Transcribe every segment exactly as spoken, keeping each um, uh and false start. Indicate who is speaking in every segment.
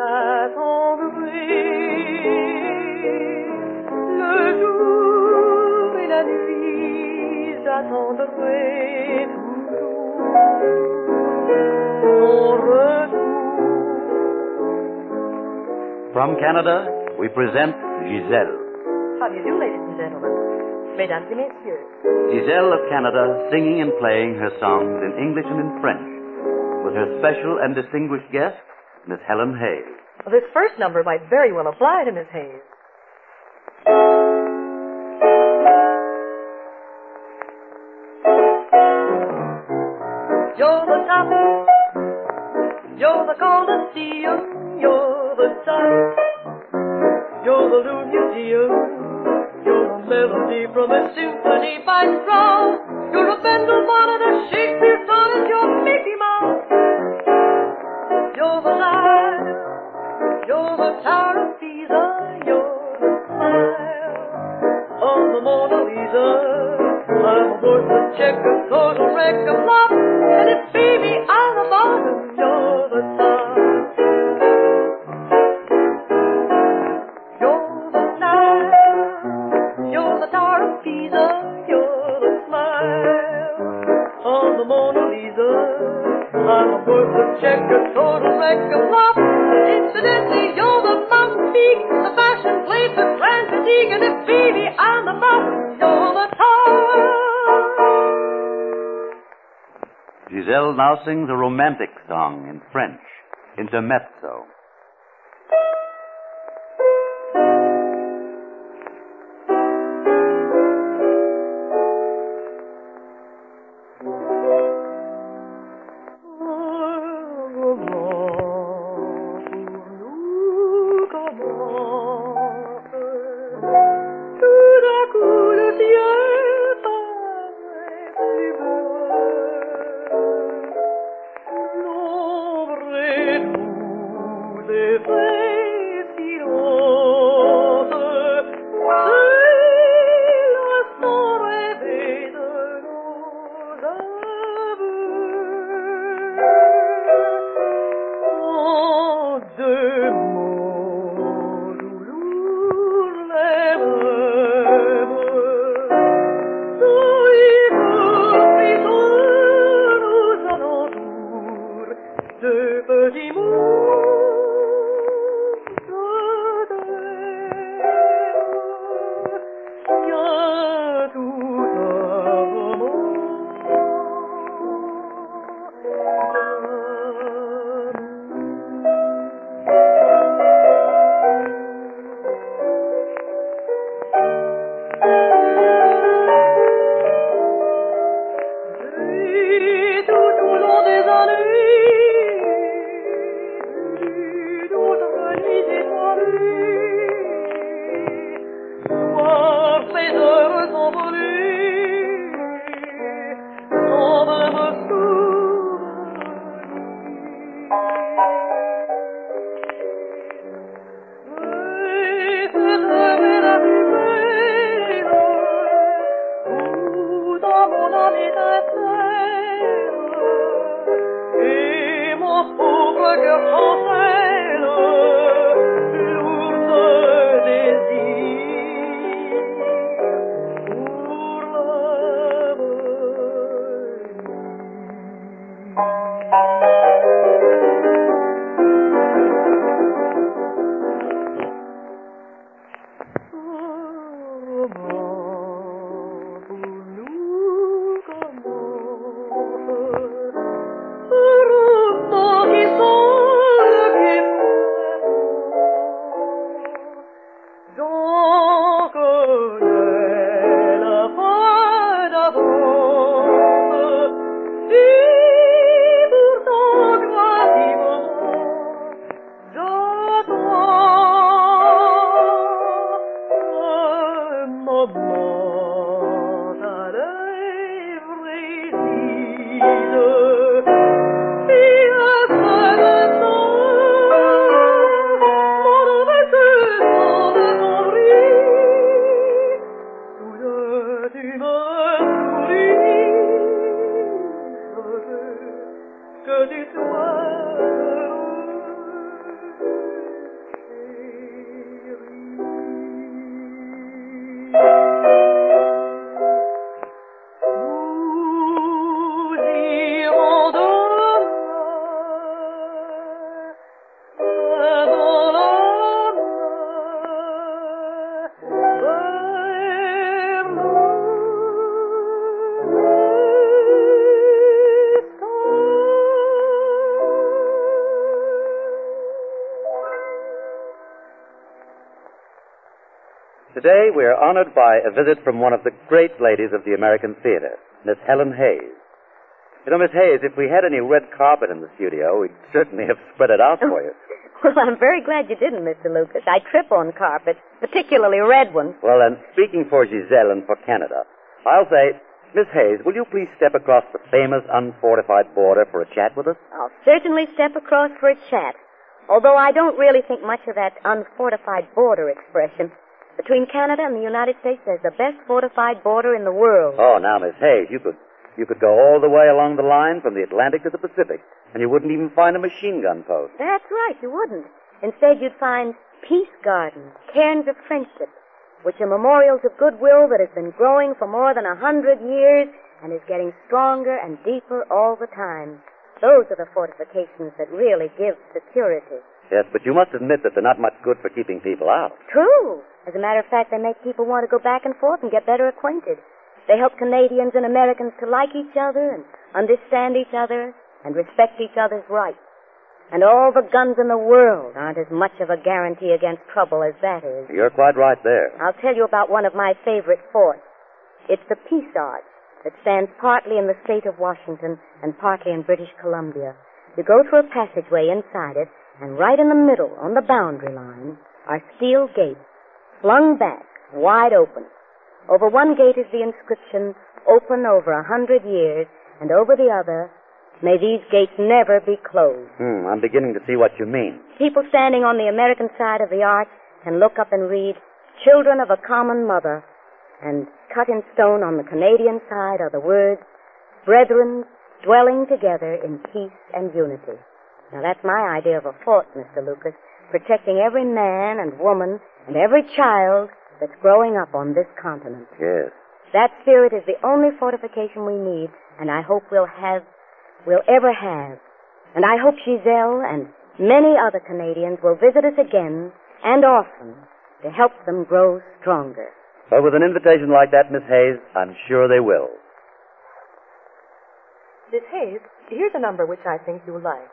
Speaker 1: attendrai le jour et la nuit, j'attendrai toujours ton retour.
Speaker 2: From Canada, we present Giselle.
Speaker 1: How do you do, ladies and gentlemen? Mesdames et messieurs.
Speaker 2: Giselle of Canada, singing and playing her songs in English and in French, with her special and distinguished guest, Miss Helen Hayes.
Speaker 1: Well, this first number might very well apply to Miss Hayes. You're the top, you're the Colosseum, you're the top, you're the Louvre Museum, you're a melody from a symphony by Strauss, you're a Bendel bonnet, a Shakespeare sonnet, you're Mickey Mouse. You're the Nile, you're the Tower of Pisa, you're the smile of the Mona Lisa. I'm worth the check, a total wreck of love, and it's baby on the bottom, you're the top. You're the Nile, you're the Tower of Pisa, you're the smile of the Mona Lisa. I'm worth the check, a total wreck of love. Incidentally, you're the mountain peak, the fashion plate, the grand fatigue, and if baby on the bottom, you're the top.
Speaker 2: Giselle now sings a romantic song in French, Intermezzo. Today we are honored by a visit from one of the great ladies of the American theater, Miss Helen Hayes. You know, Miss Hayes, if we had any red carpet in the studio, we'd certainly have spread it out for you.
Speaker 3: Well, I'm very glad you didn't, Mister Lucas. I trip on carpet, particularly red ones.
Speaker 2: Well, then, speaking for Giselle and for Canada, I'll say, Miss Hayes, will you please step across the famous unfortified border for a chat with us?
Speaker 3: I'll certainly step across for a chat, although I don't really think much of that unfortified border expression. Between Canada and the United States, there's the best fortified border in the world.
Speaker 2: Oh, now, Miss Hayes, you could you could go all the way along the line from the Atlantic to the Pacific, and you wouldn't even find a machine gun post.
Speaker 3: That's right, you wouldn't. Instead, you'd find peace gardens, cairns of friendship, which are memorials of goodwill that has been growing for more than a hundred years and is getting stronger and deeper all the time. Those are the fortifications that really give security.
Speaker 2: Yes, but you must admit that they're not much good for keeping people out.
Speaker 3: True. As a matter of fact, they make people want to go back and forth and get better acquainted. They help Canadians and Americans to like each other and understand each other and respect each other's rights. And all the guns in the world aren't as much of a guarantee against trouble as that is.
Speaker 2: You're quite right there.
Speaker 3: I'll tell you about one of my favorite forts. It's the Peace Arch that stands partly in the state of Washington and partly in British Columbia. You go through a passageway inside it, and right in the middle, on the boundary line, are steel gates, flung back, wide open. Over one gate is the inscription, "Open over a hundred years," and over the other, "May these gates never be closed."
Speaker 2: Hmm, I'm beginning to see what you mean.
Speaker 3: People standing on the American side of the arch can look up and read, "Children of a common mother," and cut in stone on the Canadian side are the words, "Brethren dwelling together in peace and unity." Now, that's my idea of a fort, Mister Lucas, protecting every man and woman and every child that's growing up on this continent.
Speaker 2: Yes.
Speaker 3: That spirit is the only fortification we need, and I hope we'll have, we'll ever have. And I hope Giselle and many other Canadians will visit us again and often to help them grow stronger.
Speaker 2: Well, with an invitation like that, Miss Hayes, I'm sure they will.
Speaker 4: Miss Hayes, here's a number which I think you'll like.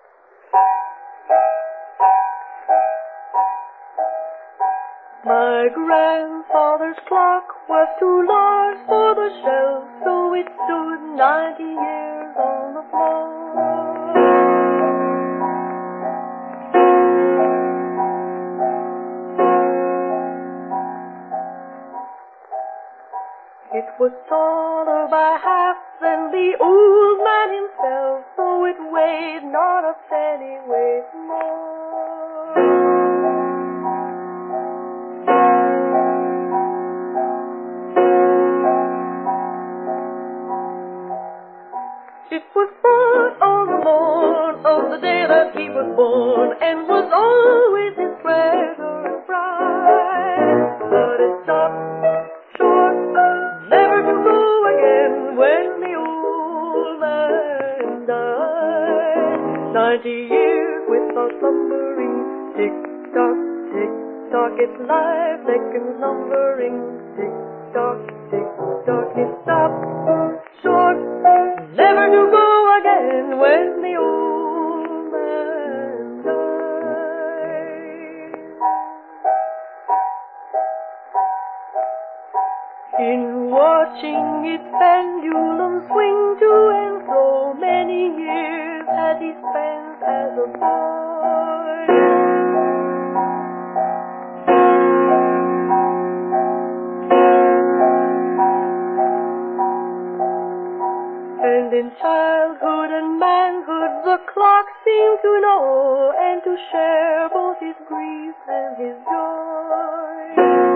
Speaker 1: My grandfather's clock was too large for the shelf, so it stood ninety years on the floor. It was taller by half than the old man himself, so it weighed not a pennyweight more. It was bought on the morn of the day that he was born, and was always his treasure and pride. But it stopped short, never to go again when the old man died. Ninety years without slumbering, tick-tock, tick-tock, it's life seconds numbering, tick-tock, tick-tock, it stopped short, never to go again when the old man died. In watching its pendulum swing to and fro, many years had he spent as a boy. And in childhood and manhood the clock seemed to know and to share both his grief and his joy.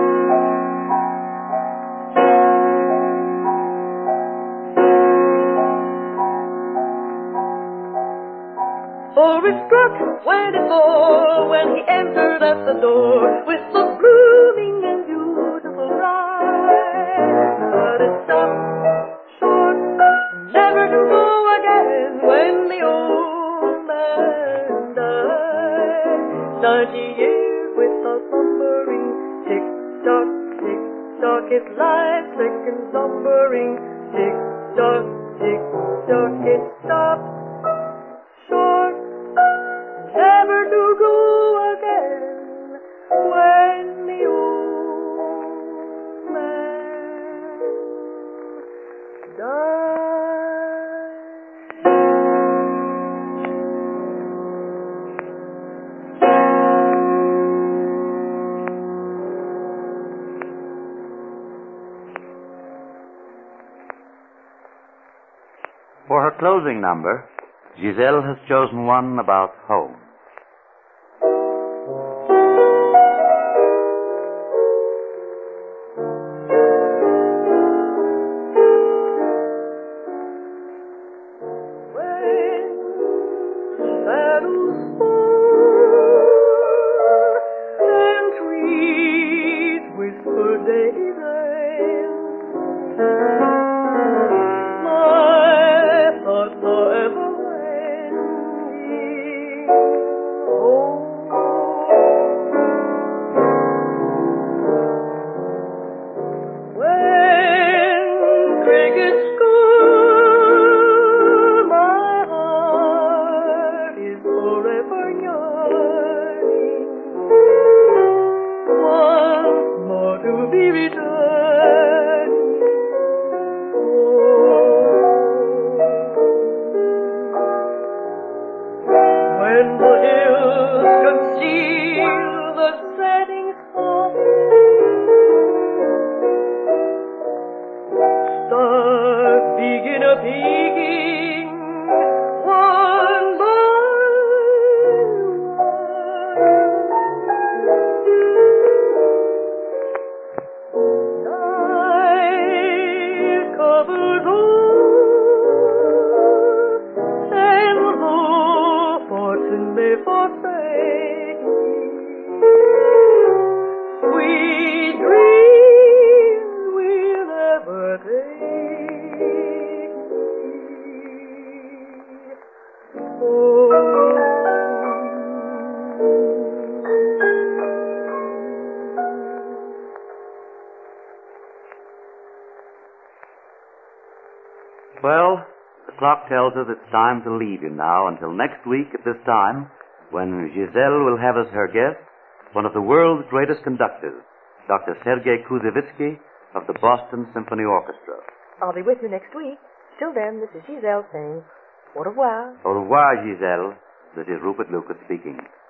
Speaker 1: For it struck when it bore, when he entered at the door, with the blooming and beautiful bride. But it stopped short, never to go again when the old man died. Ninety years without slumbering, tick-tock, tick-tock, his life seconds numbering, tick-tock, tick-tock, it stopped short, never to go again when the old
Speaker 2: closing number, Giselle has chosen one about home. Well, the clock tells us it's time to leave you now until next week at this time, when Giselle will have as her guest one of the world's greatest conductors, Doctor Sergei Kuzevitsky of the Boston Symphony Orchestra.
Speaker 4: I'll be with you next week. Till then, this is Giselle saying au revoir.
Speaker 2: Au revoir, Giselle. This is Rupert Lucas speaking.